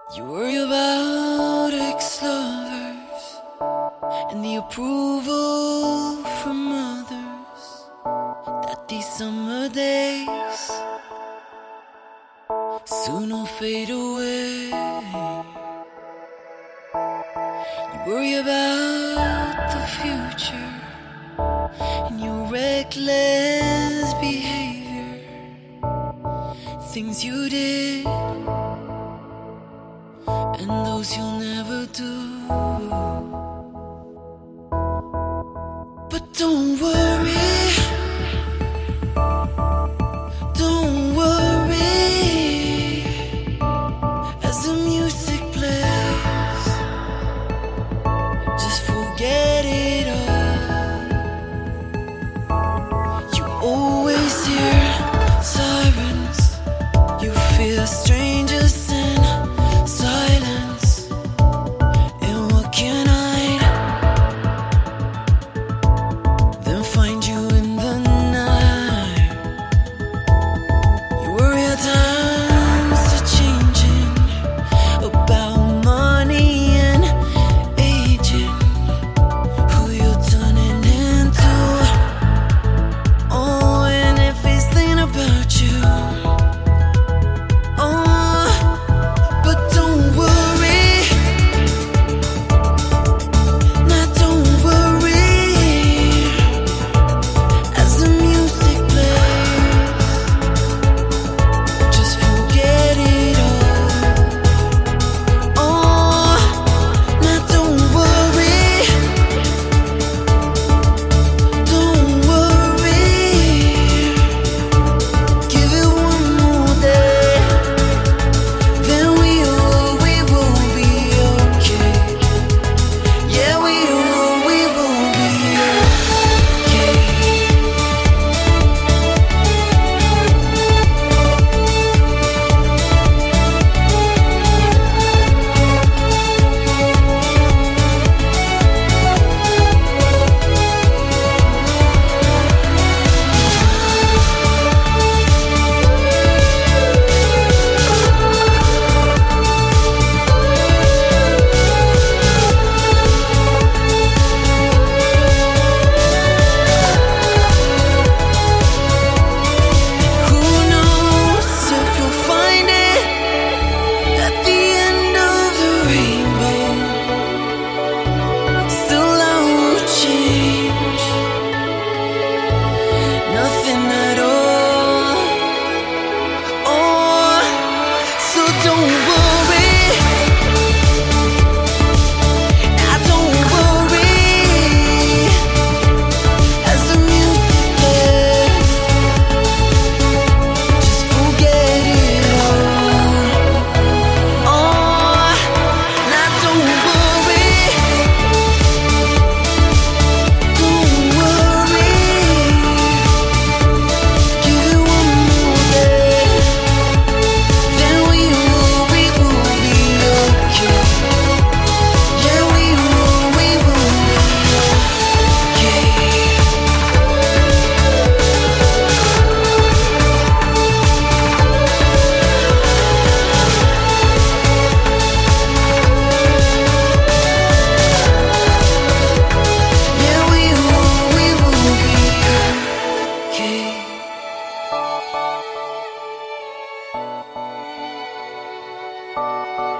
You worry about ex-lovers and the approval from others, that these summer days soon will fade away. You worry about the future and your reckless behavior, things you did and those you'll never do. But don't worry, don't worry, as the music plays, just forget it all. You always hear sirens, you fear strangers and silence, and what can hide then find you in the night. You worry how times are changing, about money and aging, who you're turning into. Oh, and if he's thinking about you. Oh, but don't worry, now don't worry, as the music plays, just forget it all. Oh, now don't worry, give it one more day, then we will be okay. Yeah, we will be okay. Who knows if you'll find it at the end of the rainbow? Still I won't change, nothing at all. Oh, so don't worry, now don't worry, as the music plays, just forget it all. Oh, now don't worry, give it one more day, then we will be okay. Yeah, we will be okay. Yeah, we will be okay.